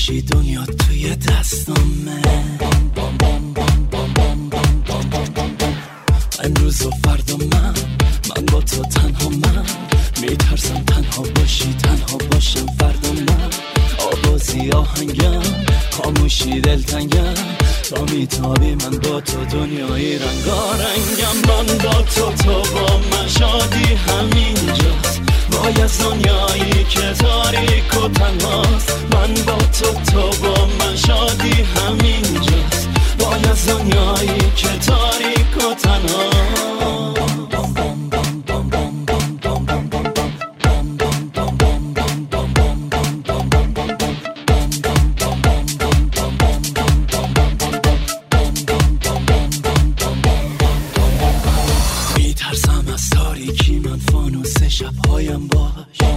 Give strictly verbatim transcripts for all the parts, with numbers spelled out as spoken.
میشی دنیا توی دستامه. امروز و فردا من من با تو تنها من میترسم تنها باشی تنها باشم فردا من. آوازی آهنگم خاموشی دلتنگم تا میتابی من با تو دنیای رنگارنگم. من با تو تو با من شادی همینجاست وای از دنیایی که تاریک و تنهاست. من با تو تو با من شادی همینجاست وای از دنیایی که تاریک و تنهاست. میترسم از تاریکی من فانوس شبهایم باش.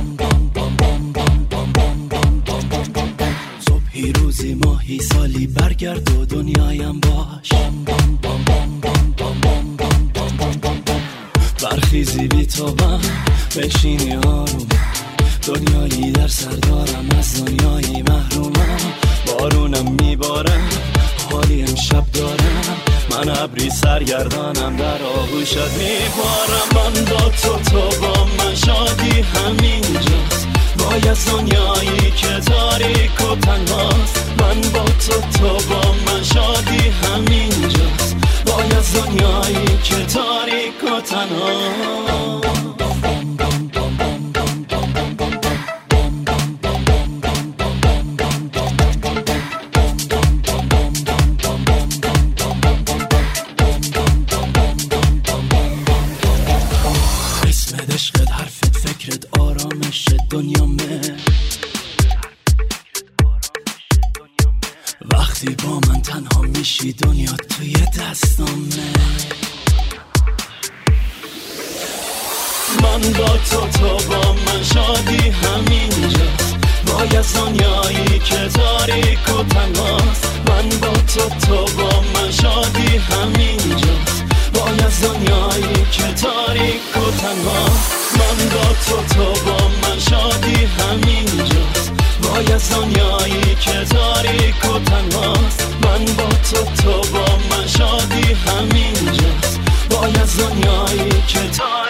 صبحی روزی ماهی سالی برگرد و دنیایم باش. برخیزی بی تو من بشینی آروم دنیایی در سر دارم از دنیایی محرومم. بارونم میباره حالی امشب دارم من ابری سرگردانم در آغوشت میبارم. من با تو تو با من شادی همینجاست وای از دنیایی که تاریک و تنهاست. من با تو تو با من شادی همینجاست وای از دنیایی که تاریک و تنهاست. عشقت حرفت فکرت آرامش دنیامه. وقتی با من تنها میشی دنیا توی دستامه. من با تو تو با من شادی همینجاست وای از دنیایی که تاریک و تنهاست. من با تو تو با من شادی همینجاست وای از دنیایی که تاریک و تنهاست. من با تو تو با من شادی همینجاست وای از دنیایی که تاریک و تنهاست. من با تو تو با من شادی همینجاست وای از دنیایی که تاریک